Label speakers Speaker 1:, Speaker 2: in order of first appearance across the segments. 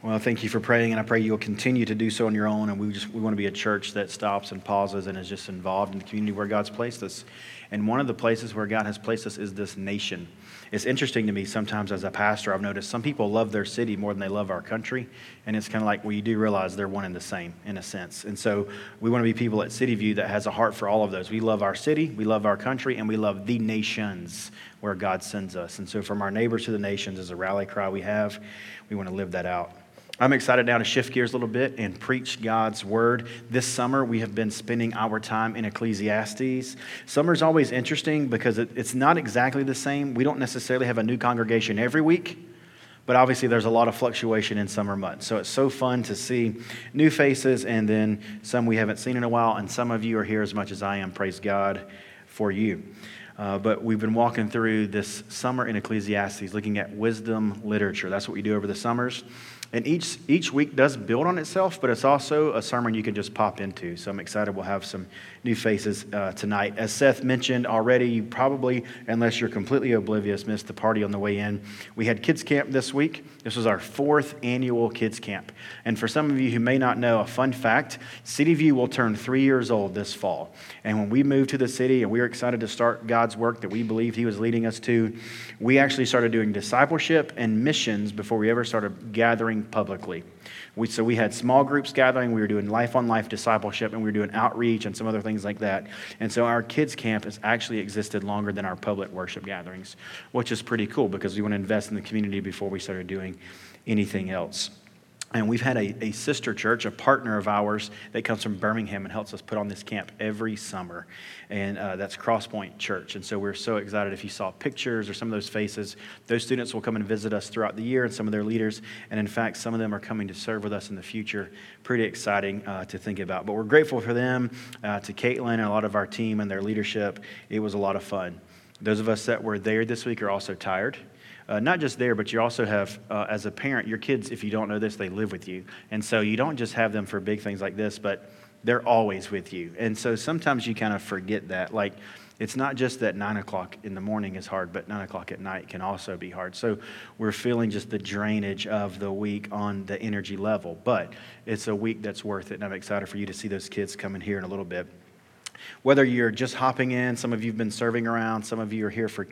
Speaker 1: Well, thank you for praying, and I pray you'll continue to do so on your own. And we want to be a church that stops and pauses and is just involved in the community where God's placed us. And one of the places where God has placed us is this nation. It's interesting to me sometimes as a pastor, I've noticed some people love their city more than they love our country. And it's kind of like, well, you do realize they're one and the same in a sense. And so we want to be people at City View that has a heart for all of those. We love our city, we love our country, and we love the nations where God sends us. And so from our neighbors to the nations is a rally cry we have. We want to live that out. I'm excited now to shift gears a little bit and preach God's word. This summer, we have been spending our time in Ecclesiastes. Summer's always interesting because it's not exactly the same. We don't necessarily have a new congregation every week, but obviously there's a lot of fluctuation in summer months. So it's so fun to see new faces and then some we haven't seen in a while, and some of you are here as much as I am. Praise God for you. But we've been walking through this summer in Ecclesiastes, looking at wisdom literature. That's what we do over the summers. And each week does build on itself, but it's also a sermon you can just pop into. So I'm excited we'll have some new faces tonight. As Seth mentioned already, you probably, unless you're completely oblivious, missed the party on the way in. We had kids camp this week. This was our 4th annual kids camp. And for some of you who may not know, a fun fact, City View will turn 3 years old this fall. And when we moved to the city and we were excited to start God's work that we believed He was leading us to, we actually started doing discipleship and missions before we ever started gathering publicly. So we had small groups gathering, we were doing life-on-life discipleship, and we were doing outreach and some other things like that. And so our kids camp has actually existed longer than our public worship gatherings, which is pretty cool because we want to invest in the community before we started doing anything else. And we've had a sister church, a partner of ours that comes from Birmingham and helps us put on this camp every summer. And that's Crosspoint Church. And so we're so excited if you saw pictures or some of those faces. Those students will come and visit us throughout the year and some of their leaders. And in fact, some of them are coming to serve with us in the future. Pretty exciting to think about. But we're grateful for them, to Caitlin and a lot of our team and their leadership. It was a lot of fun. Those of us that were there this week are also tired. Not just there, but you also have, as a parent, your kids, if you don't know this, they live with you. And so you don't just have them for big things like this, but they're always with you. And so sometimes you kind of forget that. Like, it's not just that 9 o'clock in the morning is hard, but 9 o'clock at night can also be hard. So we're feeling just the drainage of the week on the energy level. But it's a week that's worth it, and I'm excited for you to see those kids come in here in a little bit. Whether you're just hopping in, some of you have been serving around, some of you are here for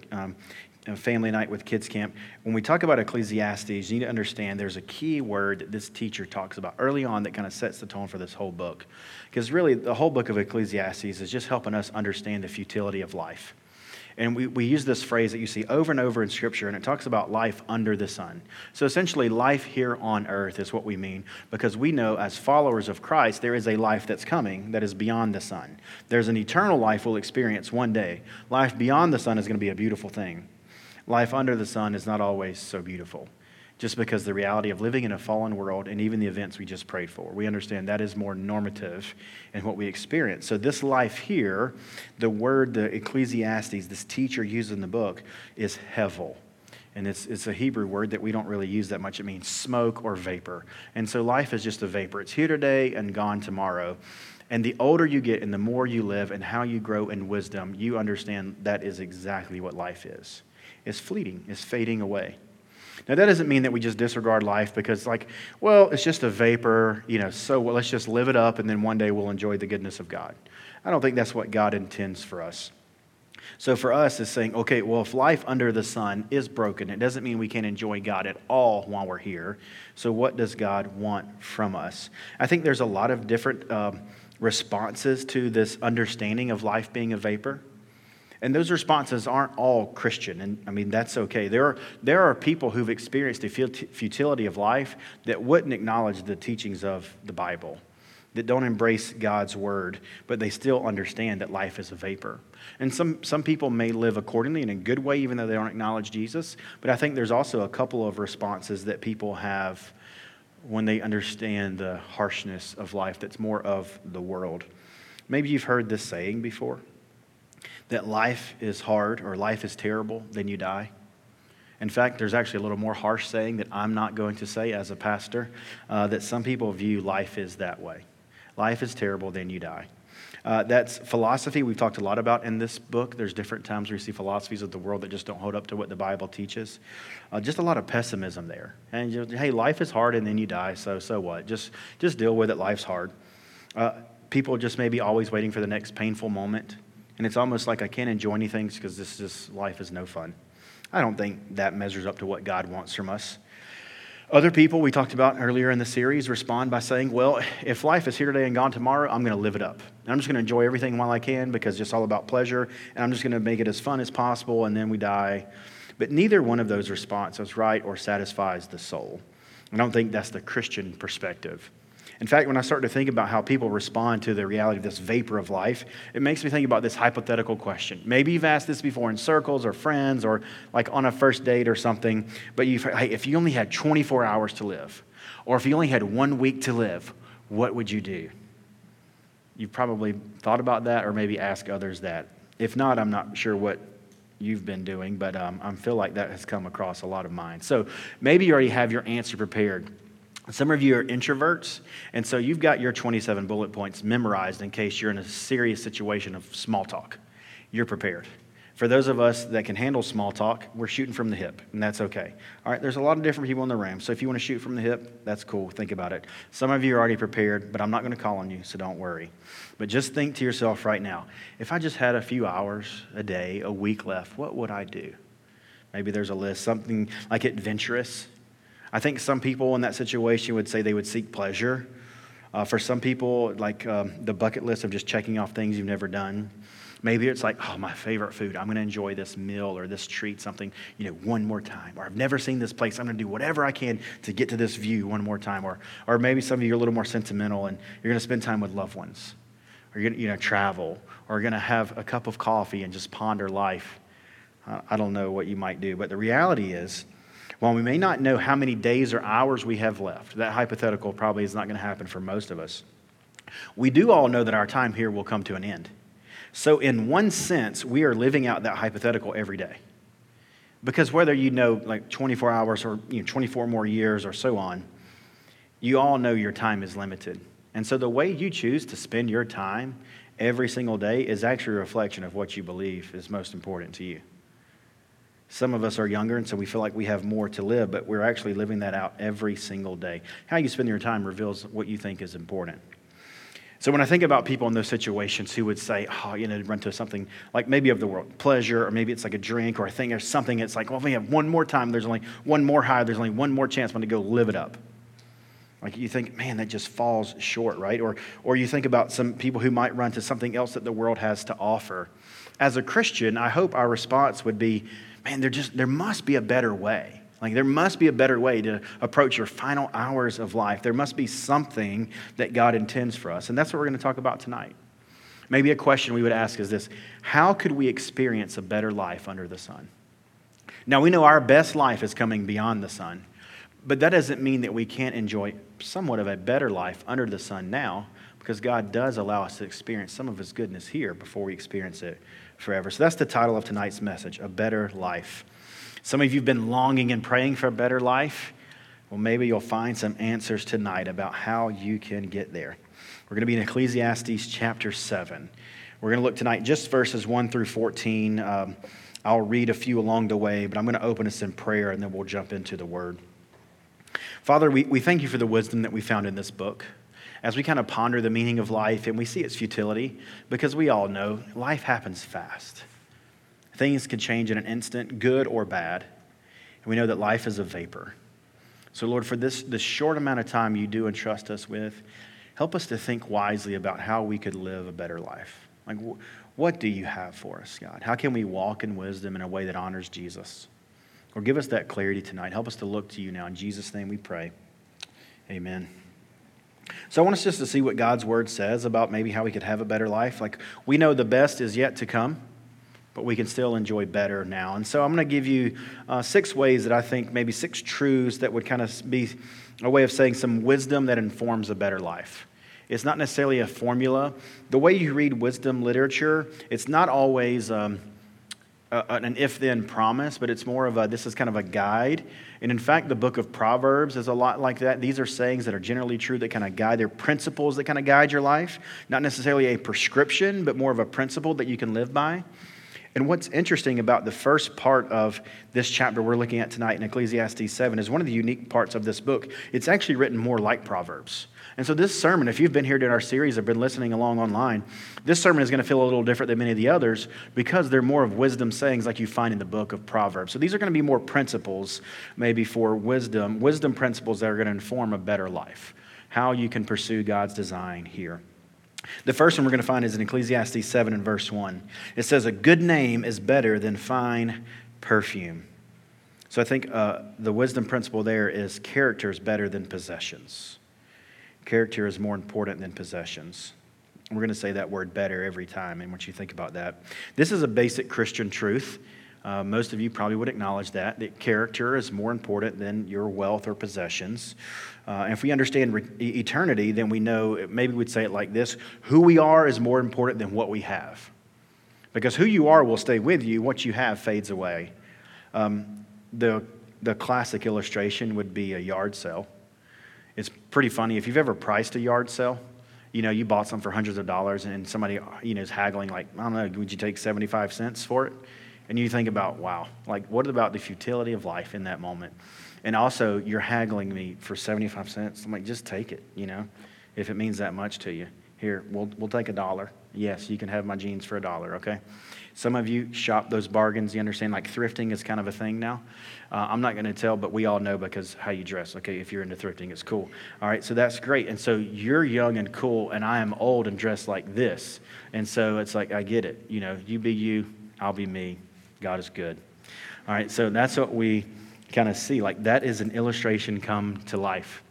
Speaker 1: family night with kids camp. When we talk about Ecclesiastes, you need to understand there's a key word that this teacher talks about early on that kind of sets the tone for this whole book. Because really, the whole book of Ecclesiastes is just helping us understand the futility of life. And we use this phrase that you see over and over in Scripture, and it talks about life under the sun. So essentially, life here on earth is what we mean, because we know as followers of Christ, there is a life that's coming that is beyond the sun. There's an eternal life we'll experience one day. Life beyond the sun is going to be a beautiful thing. Life under the sun is not always so beautiful, just because the reality of living in a fallen world and even the events we just prayed for, we understand that is more normative in what we experience. So this life here, the word, the Ecclesiastes, this teacher used in the book, is hevel. And it's a Hebrew word that we don't really use that much. It means smoke or vapor. And so life is just a vapor. It's here today and gone tomorrow. And the older you get and the more you live and how you grow in wisdom, you understand that is exactly what life is. It's fleeting. It's fading away. Now, that doesn't mean that we just disregard life because, it's just a vapor, let's just live it up and then one day we'll enjoy the goodness of God. I don't think that's what God intends for us. So for us, it's saying, okay, well, if life under the sun is broken, it doesn't mean we can't enjoy God at all while we're here. So what does God want from us? I think there's a lot of different responses to this understanding of life being a vapor. And those responses aren't all Christian, and that's okay. There are people who've experienced the futility of life that wouldn't acknowledge the teachings of the Bible, that don't embrace God's word, but they still understand that life is a vapor. And some people may live accordingly in a good way, even though they don't acknowledge Jesus. But I think there's also a couple of responses that people have when they understand the harshness of life that's more of the world. Maybe you've heard this saying before, that life is hard or life is terrible, then you die. In fact, there's actually a little more harsh saying that I'm not going to say as a pastor, that some people view life is that way. Life is terrible, then you die. That's philosophy we've talked a lot about in this book. There's different times where you see philosophies of the world that just don't hold up to what the Bible teaches. Just a lot of pessimism there. And hey, life is hard and then you die, so what? Just deal with it. Life's hard. People just maybe always waiting for the next painful moment. And it's almost like I can't enjoy anything because life is no fun. I don't think that measures up to what God wants from us. Other people we talked about earlier in the series respond by saying, well, if life is here today and gone tomorrow, I'm going to live it up. And I'm just going to enjoy everything while I can because it's just all about pleasure. And I'm just going to make it as fun as possible and then we die. But neither one of those responses is right or satisfies the soul. I don't think that's the Christian perspective. In fact, when I start to think about how people respond to the reality of this vapor of life, it makes me think about this hypothetical question. Maybe you've asked this before in circles or friends or like on a first date or something, but hey, if you only had 24 hours to live, or if you only had 1 week to live, what would you do? You've probably thought about that or maybe ask others that. If not, I'm not sure what you've been doing, but I feel like that has come across a lot of minds. So maybe you already have your answer prepared. Some of you are introverts, and so you've got your 27 bullet points memorized in case you're in a serious situation of small talk. You're prepared. For those of us that can handle small talk, we're shooting from the hip, and that's okay. All right, there's a lot of different people in the room, so if you want to shoot from the hip, that's cool. Think about it. Some of you are already prepared, but I'm not going to call on you, so don't worry. But just think to yourself right now, if I just had a few hours, a day, a week left, what would I do? Maybe there's a list, something like adventurous. I think some people in that situation would say they would seek pleasure. For some people, like the bucket list of just checking off things you've never done. Maybe it's like, oh, my favorite food. I'm going to enjoy this meal or this treat, something, one more time. Or I've never seen this place. I'm going to do whatever I can to get to this view one more time. Or maybe some of you are a little more sentimental and you're going to spend time with loved ones. Or you're going to travel. Or you're going to have a cup of coffee and just ponder life. I don't know what you might do. But the reality is, while we may not know how many days or hours we have left, that hypothetical probably is not going to happen for most of us. We do all know that our time here will come to an end. So in one sense, we are living out that hypothetical every day. Because whether you know like 24 hours or 24 more years or so on, you all know your time is limited. And so the way you choose to spend your time every single day is actually a reflection of what you believe is most important to you. Some of us are younger, and so we feel like we have more to live, but we're actually living that out every single day. How you spend your time reveals what you think is important. So when I think about people in those situations who would say, run to something like maybe of the world, pleasure, or maybe it's like a drink or a thing or something, it's like, well, if we have one more time, there's only one more high, there's only one more chance I'm going to go live it up. Like you think, man, that just falls short, right? Or you think about some people who might run to something else that the world has to offer. As a Christian, I hope our response would be, man, there must be a better way. Like there must be a better way to approach your final hours of life. There must be something that God intends for us. And that's what we're going to talk about tonight. Maybe a question we would ask is this: how could we experience a better life under the sun? Now, we know our best life is coming beyond the sun, but that doesn't mean that we can't enjoy somewhat of a better life under the sun now, because God does allow us to experience some of His goodness here before we experience it forever. So that's the title of tonight's message, A Better Life. Some of you have been longing and praying for a better life. Well, maybe you'll find some answers tonight about how you can get there. We're going to be in Ecclesiastes chapter 7. We're going to look tonight just verses 1 through 14. I'll read a few along the way, but I'm going to open us in prayer and then we'll jump into the Word. Father, we thank you for the wisdom that we found in this book. As we kind of ponder the meaning of life and we see its futility, because we all know life happens fast. Things can change in an instant, good or bad. And we know that life is a vapor. So Lord, for this short amount of time you do entrust us with, help us to think wisely about how we could live a better life. Like, what do you have for us, God? How can we walk in wisdom in a way that honors Jesus? Or give us that clarity tonight. Help us to look to you now. In Jesus' name we pray. Amen. So I want us just to see what God's word says about maybe how we could have a better life. Like, we know the best is yet to come, but we can still enjoy better now. And so I'm going to give you 6 ways that I think, maybe 6 truths that would kind of be a way of saying some wisdom that informs a better life. It's not necessarily a formula. The way you read wisdom literature, it's not always an if-then promise, but it's more of this is kind of a guide. And in fact, the book of Proverbs is a lot like that. These are sayings that are generally true that kind of guide. They're principles that kind of guide your life. Not necessarily a prescription, but more of a principle that you can live by. And what's interesting about the first part of this chapter we're looking at tonight in Ecclesiastes 7 is one of the unique parts of this book. It's actually written more like Proverbs. And so this sermon, if you've been here during our series or been listening along online, this sermon is going to feel a little different than many of the others because they're more of wisdom sayings like you find in the book of Proverbs. So these are going to be more principles maybe for wisdom principles that are going to inform a better life, how you can pursue God's design here. The first one we're going to find is in Ecclesiastes 7 and verse 1. It says, a good name is better than fine perfume. So I think the wisdom principle there is character is better than possessions. Character is more important than possessions. We're going to say that word better every time, and once you think about that. This is a basic Christian truth. Most of you probably would acknowledge that character is more important than your wealth or possessions. And if we understand eternity, then we know, maybe we'd say it like this, who we are is more important than what we have. Because who you are will stay with you, what you have fades away. The classic illustration would be a yard sale. It's pretty funny. If you've ever priced a yard sale, you bought some for hundreds of dollars and somebody, is haggling like, I don't know, would you take 75 cents for it? And you think about, wow, like what about the futility of life in that moment? And also, you're haggling me for 75 cents. I'm like, just take it, if it means that much to you. Here, we'll take $1. Yes, you can have my jeans for $1, okay? Some of you shop those bargains. You understand, like thrifting is kind of a thing now. I'm not going to tell, but we all know because how you dress, okay? If you're into thrifting, it's cool. All right, so that's great. And so you're young and cool, and I am old and dressed like this. And so it's like, I get it. You be you, I'll be me. God is good. All right, so that's what we kind of see. Like that is an illustration come to life.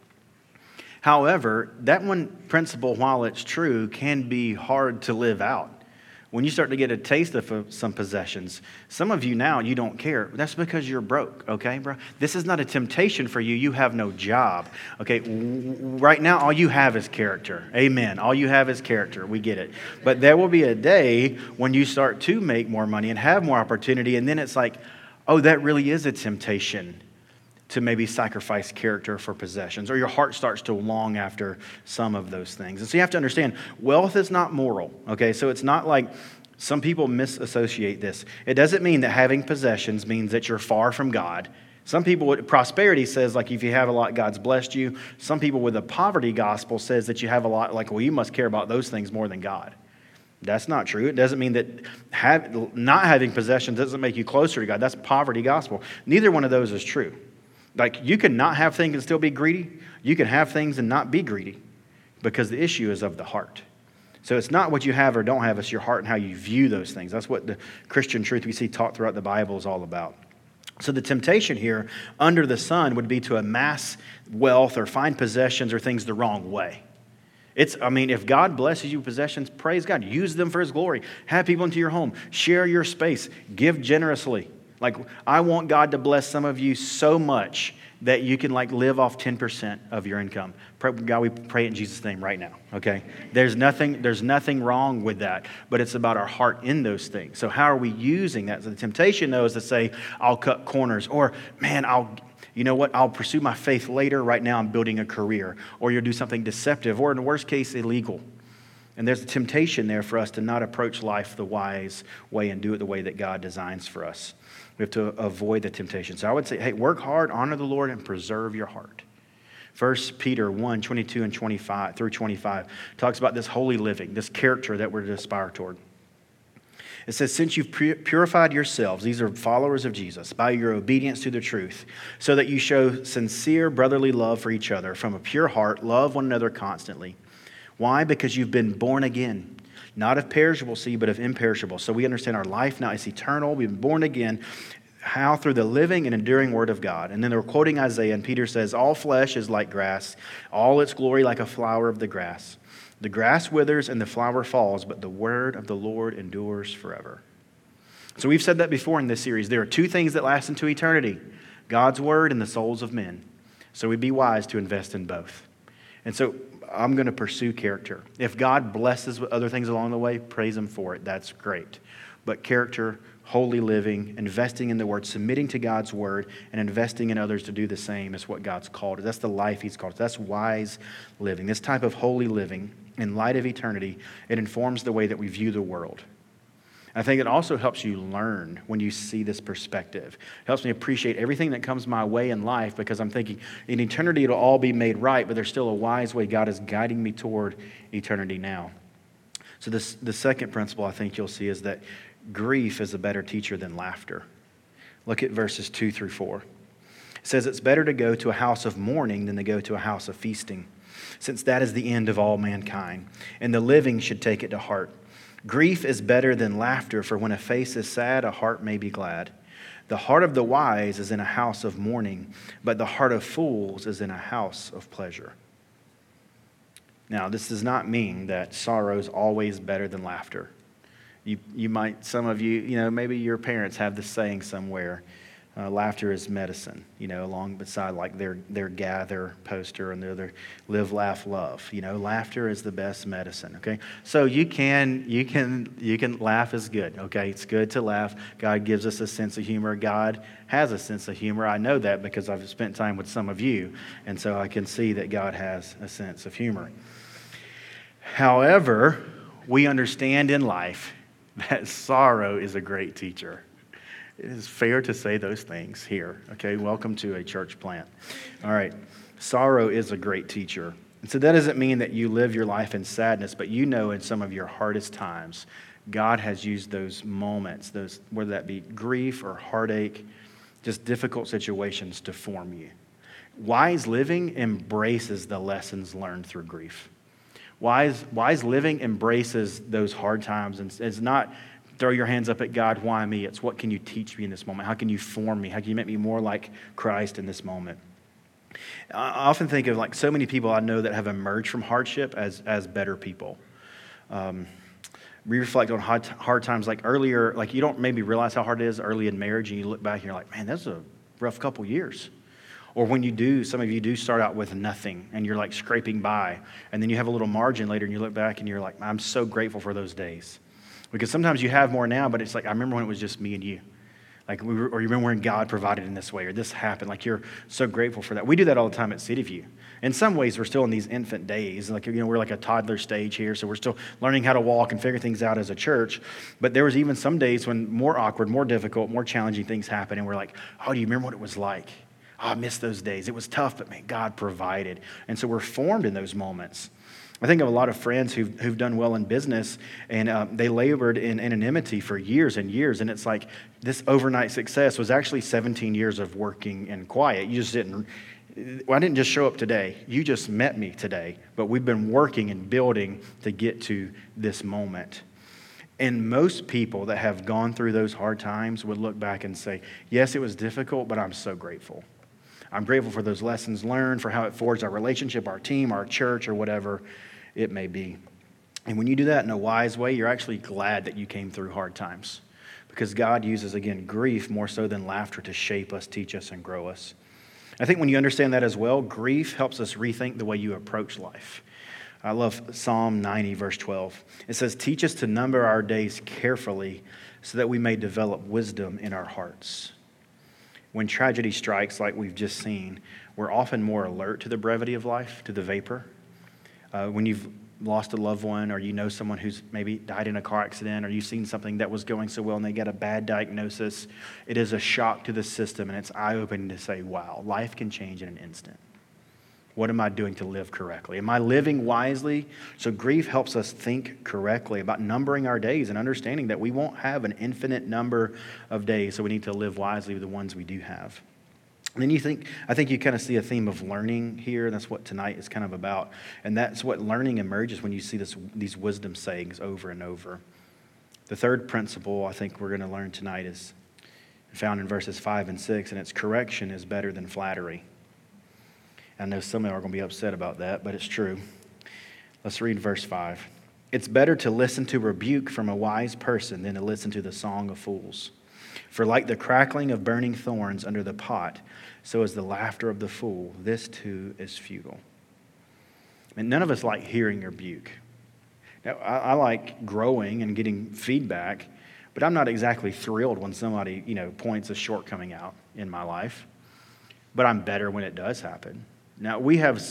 Speaker 1: However, that one principle, while it's true, can be hard to live out. When you start to get a taste of some possessions, some of you now, you don't care. That's because you're broke, okay, bro? This is not a temptation for you. You have no job, okay? Right now, all you have is character. Amen. All you have is character. We get it. But there will be a day when you start to make more money and have more opportunity, and then it's like, oh, that really is a temptation to maybe sacrifice character for possessions, or your heart starts to long after some of those things. And so you have to understand, wealth is not moral, okay? So it's not like some people misassociate this. It doesn't mean that having possessions means that you're far from God. Some people, prosperity says, like, if you have a lot, God's blessed you. Some people with a poverty gospel says that you have a lot, like, well, you must care about those things more than God. That's not true. It doesn't mean that not having possessions doesn't make you closer to God. That's poverty gospel. Neither one of those is true. Like, you can not have things and still be greedy. You can have things and not be greedy because the issue is of the heart. So it's not what you have or don't have, it's your heart and how you view those things. That's what the Christian truth we see taught throughout the Bible is all about. So the temptation here under the sun would be to amass wealth or find possessions or things the wrong way. If God blesses you with possessions, praise God. Use them for His glory. Have people into your home. Share your space. Give generously. Like, I want God to bless some of you so much that you can live off 10% of your income. God, we pray in Jesus' name right now, okay? There's nothing wrong with that, but it's about our heart in those things. So how are we using that? So the temptation, though, is to say, I'll cut corners, or, man, I'll pursue my faith later. Right now I'm building a career, or you'll do something deceptive, or in the worst case, illegal. And there's a temptation there for us to not approach life the wise way and do it the way that God designs for us. We have to avoid the temptation. So I would say, hey, work hard, honor the Lord, and preserve your heart. 1 Peter 1, 22 and 25 through 25 talks about this holy living, this character that we're to aspire toward. It says, since you've purified yourselves, these are followers of Jesus, by your obedience to the truth, so that you show sincere brotherly love for each other, from a pure heart, love one another constantly. Why? Because you've been born again. Not of perishable seed, but of imperishable. So we understand our life now is eternal. We've been born again. How? Through the living and enduring word of God. And then they're quoting Isaiah, and Peter says, all flesh is like grass, all its glory like a flower of the grass. The grass withers and the flower falls, but the word of the Lord endures forever. So we've said that before in this series. There are two things that last into eternity, God's word and the souls of men. So we'd be wise to invest in both. And so I'm going to pursue character. If God blesses with other things along the way, praise Him for it. That's great. But character, holy living, investing in the word, submitting to God's word, and investing in others to do the same is what God's called us. That's the life he's called us. That's wise living. This type of holy living, in light of eternity, it informs the way that we view the world. I think it also helps you learn when you see this perspective. It helps me appreciate everything that comes my way in life because I'm thinking in eternity it'll all be made right, but there's still a wise way God is guiding me toward eternity now. So the second principle I think you'll see is that grief is a better teacher than laughter. Look at verses 2 through 4. It says, it's better to go to a house of mourning than to go to a house of feasting, since that is the end of all mankind, and the living should take it to heart. Grief is better than laughter, for when a face is sad, a heart may be glad. The heart of the wise is in a house of mourning, but the heart of fools is in a house of pleasure. Now, this does not mean that sorrow is always better than laughter. You might, some of you, maybe your parents have this saying somewhere, laughter is medicine, along beside like their gather poster and their live, laugh, love. Laughter is the best medicine, okay? So you can laugh is good, okay? It's good to laugh. God gives us a sense of humor. God has a sense of humor. I know that because I've spent time with some of you, and so I can see that God has a sense of humor. However, we understand in life that sorrow is a great teacher. It is fair to say those things here, okay? Welcome to a church plant. All right, sorrow is a great teacher. And so that doesn't mean that you live your life in sadness, but in some of your hardest times, God has used those moments, whether that be grief or heartache, just difficult situations to form you. Wise living embraces the lessons learned through grief. Wise living embraces those hard times, and it's not throw your hands up at God, why me? It's what can you teach me in this moment? How can you form me? How can you make me more like Christ in this moment? I often think of like so many people I know that have emerged from hardship as better people. We reflect on hard times like earlier, like you don't maybe realize how hard it is early in marriage, and you look back and you're like, man, that's a rough couple years. Or when you do, some of you do start out with nothing and you're like scraping by, and then you have a little margin later and you look back and you're like, I'm so grateful for those days. Because sometimes you have more now, but it's like, I remember when it was just me and you. Like, or you remember when God provided in this way, or this happened. Like, you're so grateful for that. We do that all the time at City View. In some ways, we're still in these infant days. Like, we're like a toddler stage here, so we're still learning how to walk and figure things out as a church. But there was even some days when more awkward, more difficult, more challenging things happened, and we're like, oh, do you remember what it was like? Oh, I miss those days. It was tough, but man, God provided. And so we're formed in those moments. I think of a lot of friends who've done well in business, and they labored in anonymity for years and years. And it's like this overnight success was actually 17 years of working in quiet. You just didn't, I didn't just show up today. You just met me today. But we've been working and building to get to this moment. And most people that have gone through those hard times would look back and say, yes, it was difficult, but I'm so grateful. I'm grateful for those lessons learned, for how it forged our relationship, our team, our church, or whatever it may be. And when you do that in a wise way, you're actually glad that you came through hard times, because God uses, again, grief more so than laughter to shape us, teach us, and grow us. I think when you understand that as well, grief helps us rethink the way you approach life. I love Psalm 90, verse 12. It says, teach us to number our days carefully so that we may develop wisdom in our hearts. When tragedy strikes, like we've just seen, we're often more alert to the brevity of life, to the vapor. When you've lost a loved one, or you know someone who's maybe died in a car accident, or you've seen something that was going so well and they get a bad diagnosis, it is a shock to the system, and it's eye-opening to say, wow, life can change in an instant. What am I doing to live correctly? Am I living wisely? So grief helps us think correctly about numbering our days and understanding that we won't have an infinite number of days, so we need to live wisely with the ones we do have. And then I think you kind of see a theme of learning here, and that's what tonight is kind of about. And that's what learning emerges when you see these wisdom sayings over and over. The third principle I think we're going to learn tonight is found in verses 5 and 6, and it's correction is better than flattery. I know some of you are going to be upset about that, but it's true. Let's read verse 5. It's better to listen to rebuke from a wise person than to listen to the song of fools. For like the crackling of burning thorns under the pot, so is the laughter of the fool. This too is futile. And none of us like hearing rebuke. Now, I like growing and getting feedback, But I'm not exactly thrilled when somebody, points a shortcoming out in my life. But I'm better when it does happen. Now, we have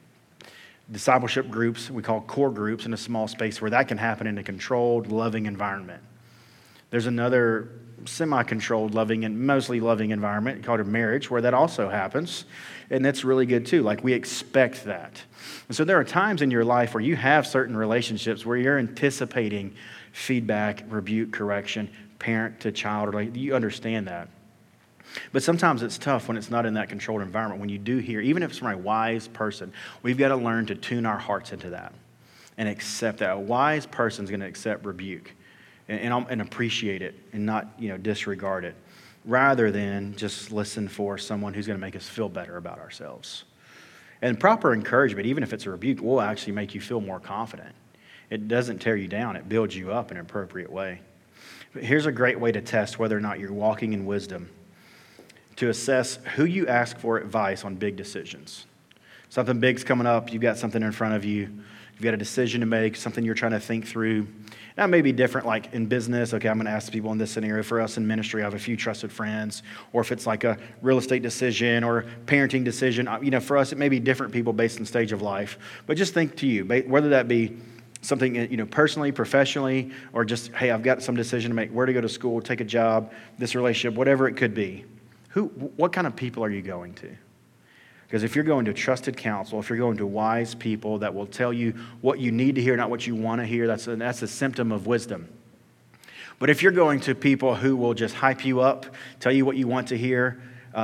Speaker 1: discipleship groups we call core groups in a small space where that can happen in a controlled, loving environment. There's another semi-controlled, loving and mostly loving environment called a marriage where that also happens, and that's really good too. Like, we expect that. And so there are times in your life where you have certain relationships where you're anticipating feedback, rebuke, correction, parent to child, or you understand that. But sometimes it's tough when it's not in that controlled environment. When you do hear, even if it's from a wise person, we've got to learn to tune our hearts into that and accept that. A wise person is going to accept rebuke and appreciate it and not, disregard it, rather than just listen for someone who's going to make us feel better about ourselves. And proper encouragement, even if it's a rebuke, will actually make you feel more confident. It doesn't tear you down. It builds you up in an appropriate way. But here's a great way to test whether or not you're walking in wisdom: to assess who you ask for advice on big decisions. Something big's coming up, you've got something in front of you, you've got a decision to make, something you're trying to think through. That may be different, like in business. Okay, I'm going to ask people in this scenario. For us in ministry, I have a few trusted friends. Or if it's like a real estate decision or parenting decision, for us, it may be different people based on stage of life. But just think to you, whether that be something, personally, professionally, or just, hey, I've got some decision to make, where to go to school, take a job, this relationship, whatever it could be. What kind of people are you going to? Because if you're going to trusted counsel, if you're going to wise people that will tell you what you need to hear, not what you want to hear, that's a symptom of wisdom. But if you're going to people who will just hype you up, tell you what you want to hear,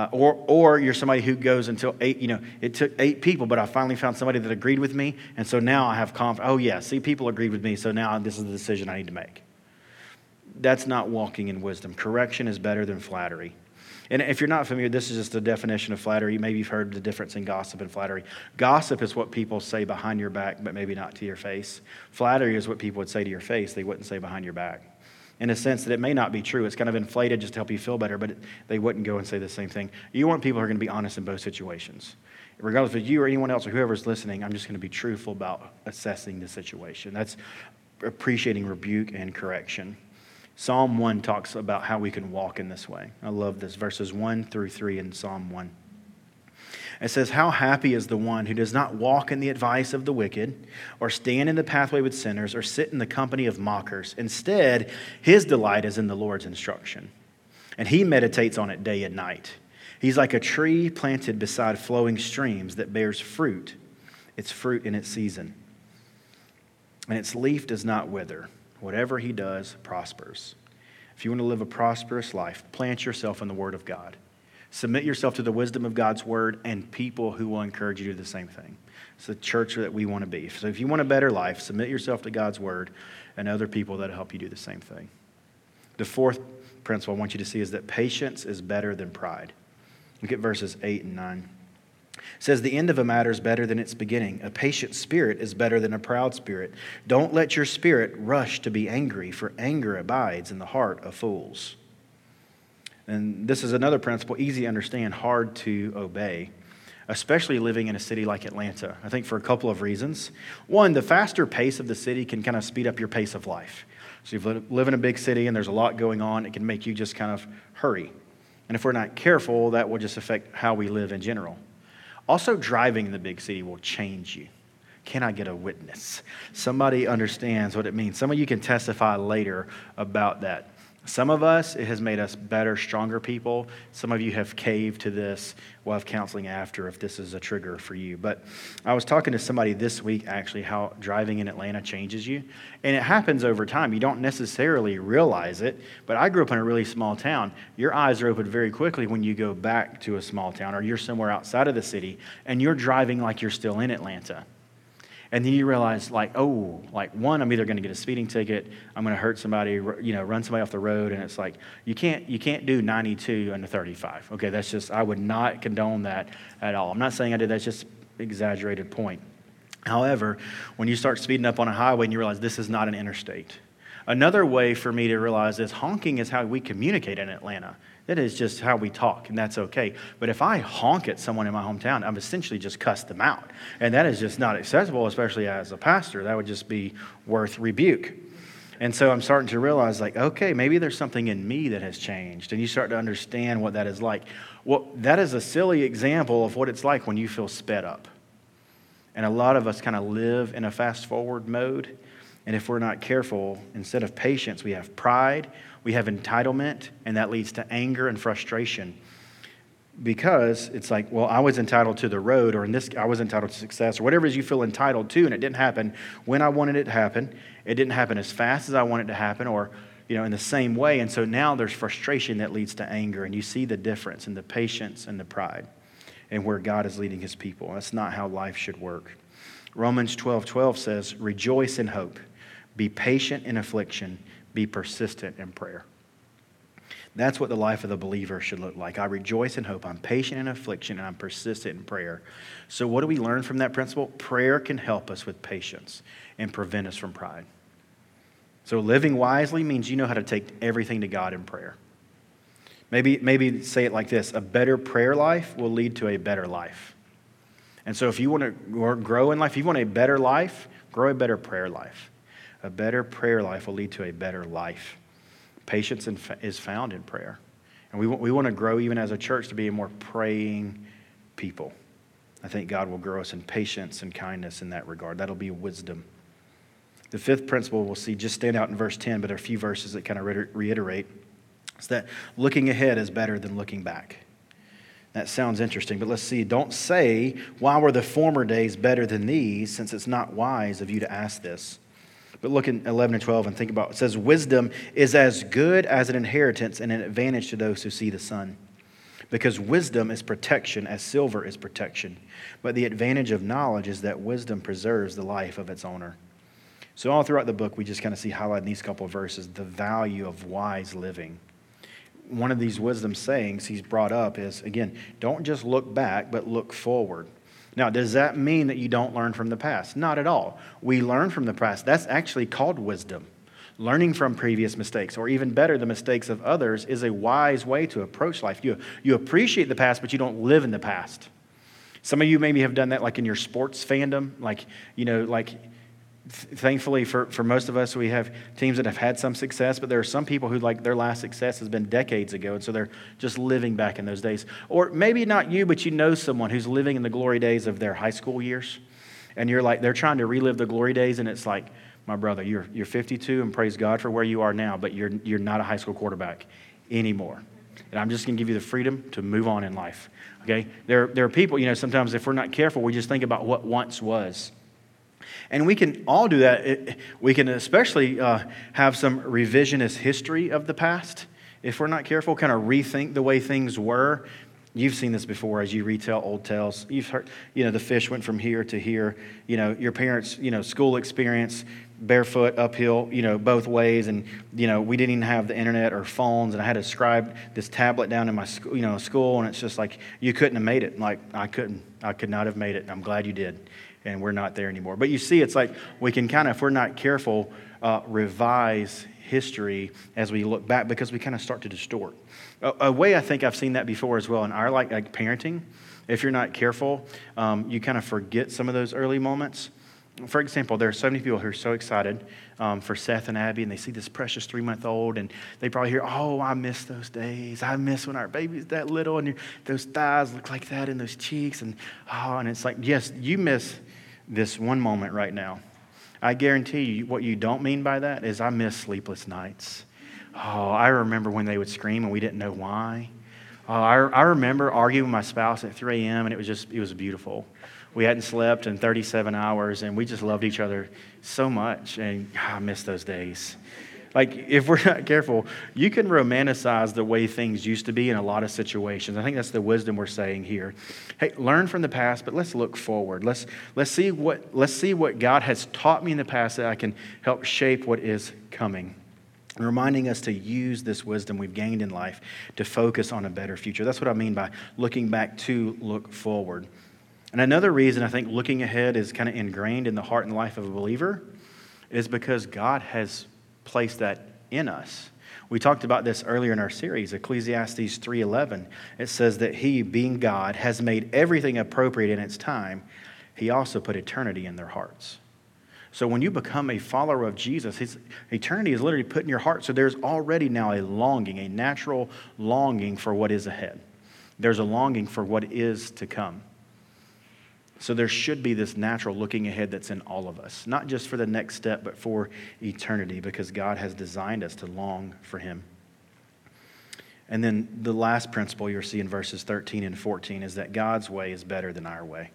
Speaker 1: or you're somebody who goes until 8, it took 8 people, but I finally found somebody that agreed with me, and so now I have confidence. Oh yeah, see, people agreed with me, so now this is the decision I need to make. That's not walking in wisdom. Correction is better than flattery. And if you're not familiar, this is just a definition of flattery. Maybe you've heard the difference in gossip and flattery. Gossip is what people say behind your back, but maybe not to your face. Flattery is what people would say to your face, they wouldn't say behind your back. In a sense that it may not be true. It's kind of inflated just to help you feel better, but they wouldn't go and say the same thing. You want people who are going to be honest in both situations. Regardless of you or anyone else or whoever's listening, I'm just going to be truthful about assessing the situation. That's appreciating rebuke and correction. Psalm 1 talks about how we can walk in this way. I love this, verses 1 through 3 in Psalm 1. It says, "How happy is the one who does not walk in the advice of the wicked, or stand in the pathway with sinners, or sit in the company of mockers. Instead, his delight is in the Lord's instruction, and he meditates on it day and night. He's like a tree planted beside flowing streams that bears fruit, its fruit in its season, and its leaf does not wither. Whatever he does prospers." If you want to live a prosperous life, plant yourself in the Word of God. Submit yourself to the wisdom of God's Word and people who will encourage you to do the same thing. It's the church that we want to be. So if you want a better life, submit yourself to God's Word and other people that help you do the same thing. The fourth principle I want you to see is that patience is better than pride. Look at verses 8 and 9. It says, "The end of a matter is better than its beginning. A patient spirit is better than a proud spirit. Don't let your spirit rush to be angry, for anger abides in the heart of fools." And this is another principle, easy to understand, hard to obey, especially living in a city like Atlanta. I think for a couple of reasons. One, the faster pace of the city can kind of speed up your pace of life. So if you live in a big city and there's a lot going on, it can make you just kind of hurry. And if we're not careful, that will just affect how we live in general. Also, driving in the big city will change you. Can I get a witness? Somebody understands what it means. Some of you can testify later about that. Some of us, it has made us better, stronger people. Some of you have caved to this. We'll have counseling after if this is a trigger for you. But I was talking to somebody this week, actually, how driving in Atlanta changes you. And it happens over time. You don't necessarily realize it. But I grew up in a really small town. Your eyes are opened very quickly when you go back to a small town or you're somewhere outside of the city and you're driving like you're still in Atlanta. And then you realize, one, I'm either going to get a speeding ticket, I'm going to hurt somebody, run somebody off the road, and it's like, you can't do 92 and a 35. Okay, that's just, I would not condone that at all. I'm not saying I did, that's just an exaggerated point. However, when you start speeding up on a highway and you realize this is not an interstate. Another way for me to realize this, honking is how we communicate in Atlanta. That is just how we talk, and that's okay. But if I honk at someone in my hometown, I've essentially just cussed them out. And that is just not acceptable, especially as a pastor. That would just be worth rebuke. And so I'm starting to realize, like, okay, maybe there's something in me that has changed. And you start to understand what that is like. Well, that is a silly example of what it's like when you feel sped up. And a lot of us kind of live in a fast forward mode. And if we're not careful, instead of patience, we have pride, we have entitlement, and that leads to anger and frustration. Because it's like, well, I was entitled to the road, or I was entitled to success, or whatever it is you feel entitled to, and it didn't happen when I wanted it to happen. It didn't happen as fast as I wanted it to happen, or in the same way. And so now there's frustration that leads to anger, and you see the difference in the patience and the pride and where God is leading his people. That's not how life should work. Romans 12:12 says, rejoice in hope, be patient in affliction, be persistent in prayer. That's what the life of the believer should look like. I rejoice in hope, I'm patient in affliction, and I'm persistent in prayer. So what do we learn from that principle? Prayer can help us with patience and prevent us from pride. So living wisely means you know how to take everything to God in prayer. Maybe say it like this: a better prayer life will lead to a better life. And so if you want to grow in life, if you want a better life, grow a better prayer life. A better prayer life will lead to a better life. Patience is found in prayer. And we want to grow even as a church to be a more praying people. I think God will grow us in patience and kindness in that regard. That'll be wisdom. The fifth principle we'll see just stand out in verse 10, but there are a few verses that kind of reiterate. It's that looking ahead is better than looking back. That sounds interesting, but let's see. Don't say, why were the former days better than these, since it's not wise of you to ask this. But look in 11 and 12 and think about it. It says, wisdom is as good as an inheritance and an advantage to those who see the sun. Because wisdom is protection as silver is protection. But the advantage of knowledge is that wisdom preserves the life of its owner. So all throughout the book, we just kind of see highlighted in these couple of verses the value of wise living. One of these wisdom sayings he's brought up is, again, don't just look back, but look forward. Now, does that mean that you don't learn from the past? Not at all. We learn from the past. That's actually called wisdom. Learning from previous mistakes, or even better, the mistakes of others, is a wise way to approach life. You appreciate the past, but you don't live in the past. Some of you maybe have done that like in your sports fandom, thankfully for most of us, we have teams that have had some success, but there are some people who their last success has been decades ago, and so they're just living back in those days. Or maybe not you, but you know someone who's living in the glory days of their high school years, and they're trying to relive the glory days, and it's like, my brother, you're 52, and praise God for where you are now, but you're not a high school quarterback anymore. And I'm just going to give you the freedom to move on in life. Okay? There are people, sometimes if we're not careful, we just think about what once was. And we can all do that. We can especially have some revisionist history of the past. If we're not careful, kind of rethink the way things were. You've seen this before as you retell old tales. You've heard, the fish went from here to here. Your parents, school experience, barefoot, uphill, both ways. And, we didn't even have the internet or phones. And I had to scribe this tablet down in my school. And it's just like, you couldn't have made it. Like, I could not have made it. And I'm glad you did. And we're not there anymore. But you see, it's like we can kind of, if we're not careful, revise history as we look back, because we kind of start to distort. A way I think I've seen that before as well in our like parenting, if you're not careful, you kind of forget some of those early moments. For example, there are so many people who are so excited for Seth and Abby, and they see this precious 3-month-old, and they probably hear, oh, I miss those days. I miss when our baby's that little, and those thighs look like that, and those cheeks, and it's like, yes, you miss this one moment right now. I guarantee you what you don't mean by that is I miss sleepless nights. Oh, I remember when they would scream and we didn't know why. I remember arguing with my spouse at 3 a.m. and it was beautiful. We hadn't slept in 37 hours and we just loved each other so much, and I miss those days. Like, if we're not careful, you can romanticize the way things used to be in a lot of situations. I think that's the wisdom we're saying here. Hey, learn from the past, but let's look forward. Let's see what God has taught me in the past that I can help shape what is coming. And reminding us to use this wisdom we've gained in life to focus on a better future. That's what I mean by looking back to look forward. And another reason I think looking ahead is kind of ingrained in the heart and life of a believer is because God has placed that in us. We talked about this earlier in our series, Ecclesiastes 3:11. It says that He, being God, has made everything appropriate in its time. He also put eternity in their hearts. So when you become a follower of Jesus, his eternity is literally put in your heart. So there's already now a longing, a natural longing for what is ahead. There's a longing for what is to come. So there should be this natural looking ahead that's in all of us, not just for the next step, but for eternity, because God has designed us to long for him. And then the last principle you'll see in verses 13 and 14 is that God's way is better than our way.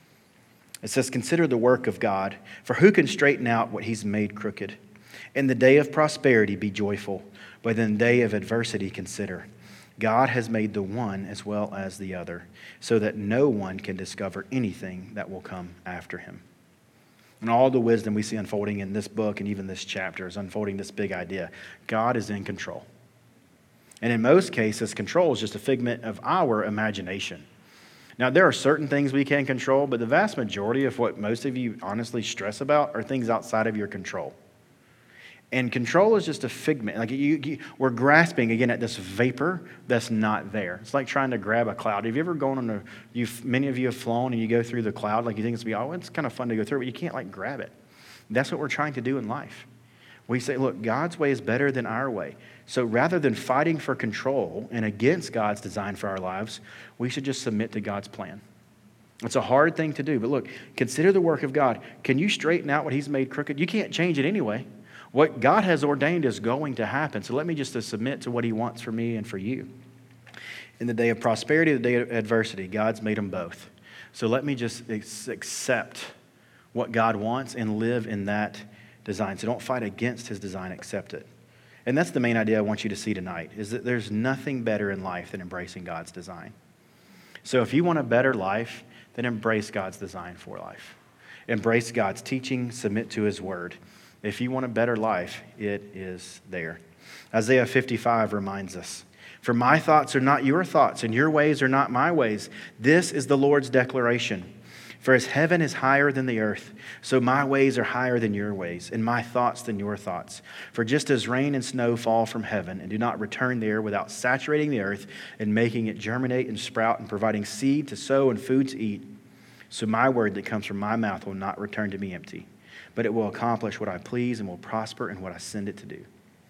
Speaker 1: It says, consider the work of God, for who can straighten out what he's made crooked? In the day of prosperity, be joyful, but in the day of adversity, consider. God has made the one as well as the other, so that no one can discover anything that will come after him. And all the wisdom we see unfolding in this book and even this chapter is unfolding this big idea. God is in control. And in most cases, control is just a figment of our imagination. Now, there are certain things we can control, but the vast majority of what most of you honestly stress about are things outside of your control. And control is just a figment. Like we're grasping, again, at this vapor that's not there. It's like trying to grab a cloud. Have you ever gone on many of you have flown and you go through the cloud, like you think it's kind of fun to go through, but you can't like grab it. That's what we're trying to do in life. We say, look, God's way is better than our way. So rather than fighting for control and against God's design for our lives, we should just submit to God's plan. It's a hard thing to do, but look, consider the work of God. Can you straighten out what he's made crooked? You can't change it anyway. What God has ordained is going to happen. So let me just submit to what he wants for me and for you. In the day of prosperity, the day of adversity, God's made them both. So let me just accept what God wants and live in that design. So don't fight against his design, accept it. And that's the main idea I want you to see tonight, is that there's nothing better in life than embracing God's design. So if you want a better life, then embrace God's design for life. Embrace God's teaching, submit to his word. If you want a better life, it is there. Isaiah 55 reminds us, for my thoughts are not your thoughts, and your ways are not my ways. This is the Lord's declaration. For as heaven is higher than the earth, so my ways are higher than your ways, and my thoughts than your thoughts. For just as rain and snow fall from heaven and do not return there without saturating the earth and making it germinate and sprout and providing seed to sow and food to eat, so my word that comes from my mouth will not return to me empty, but it will accomplish what I please and will prosper in what I send it to do.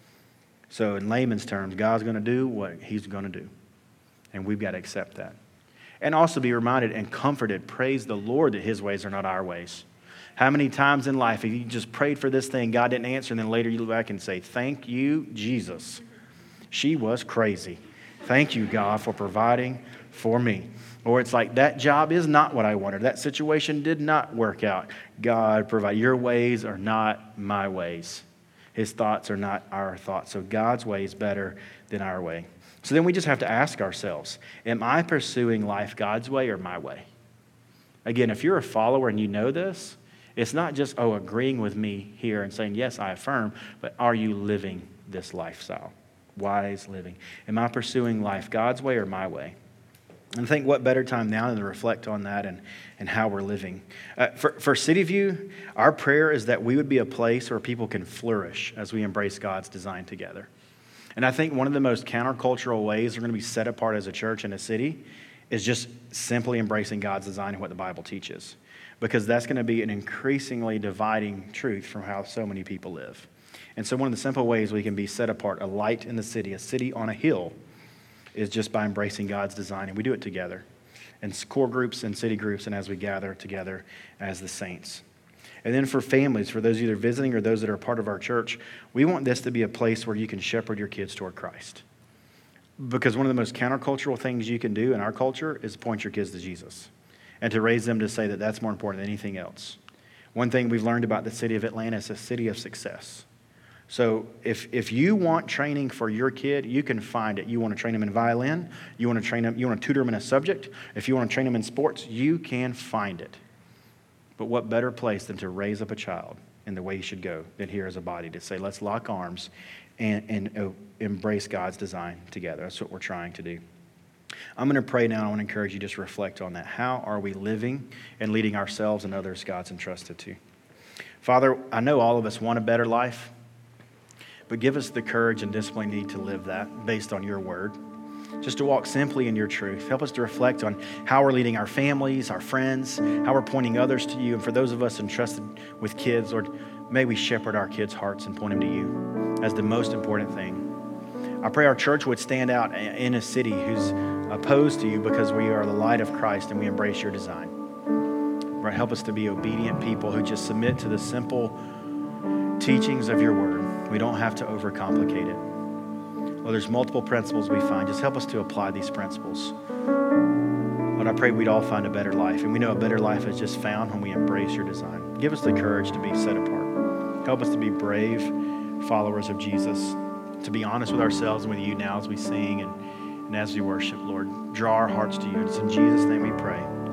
Speaker 1: So in layman's terms, God's going to do what he's going to do, and we've got to accept that. And also be reminded and comforted, praise the Lord that his ways are not our ways. How many times in life have you just prayed for this thing, God didn't answer, and then later you look back and say, thank you, Jesus. She was crazy. Thank you, God, for providing for me. Or it's like, that job is not what I wanted. That situation did not work out. God, provide. Your ways are not my ways. His thoughts are not our thoughts. So God's way is better than our way. So then we just have to ask ourselves, am I pursuing life God's way or my way? Again, if you're a follower and you know this, it's not just, agreeing with me here and saying, yes, I affirm, but are you living this lifestyle? Wise living. Am I pursuing life God's way or my way? And I think what better time now than to reflect on that and how we're living. For City View, our prayer is that we would be a place where people can flourish as we embrace God's design together. And I think one of the most countercultural ways we're going to be set apart as a church in a city is just simply embracing God's design and what the Bible teaches. Because that's going to be an increasingly dividing truth from how so many people live. And so one of the simple ways we can be set apart, a light in the city, a city on a hill, is just by embracing God's design. And we do it together in core groups and city groups and as we gather together as the saints. And then for families, for those either visiting or those that are a part of our church, we want this to be a place where you can shepherd your kids toward Christ. Because one of the most countercultural things you can do in our culture is point your kids to Jesus and to raise them to say that that's more important than anything else. One thing we've learned about the city of Atlanta is a city of success. So if you want training for your kid, you can find it. You want to train them in violin, you want to tutor them in a subject, if you want to train them in sports, you can find it. But what better place than to raise up a child in the way he should go than here as a body to say, let's lock arms and embrace God's design together. That's what we're trying to do. I'm going to pray now. I want to encourage you to just reflect on that. How are we living and leading ourselves and others God's entrusted to? Father, I know all of us want a better life, but give us the courage and discipline we need to live that based on your word. just to walk simply in your truth. Help us to reflect on how we're leading our families, our friends, how we're pointing others to you. And for those of us entrusted with kids, Lord, may we shepherd our kids' hearts and point them to you as the most important thing. I pray our church would stand out in a city who's opposed to you because we are the light of Christ and we embrace your design. Lord, help us to be obedient people who just submit to the simple teachings of your word. We don't have to overcomplicate it. Well, there's multiple principles we find. Just help us to apply these principles. Lord, I pray we'd all find a better life. And we know a better life is just found when we embrace your design. Give us the courage to be set apart. Help us to be brave followers of Jesus, to be honest with ourselves and with you now as we sing and as we worship, Lord. Draw our hearts to you. It's in Jesus' name we pray.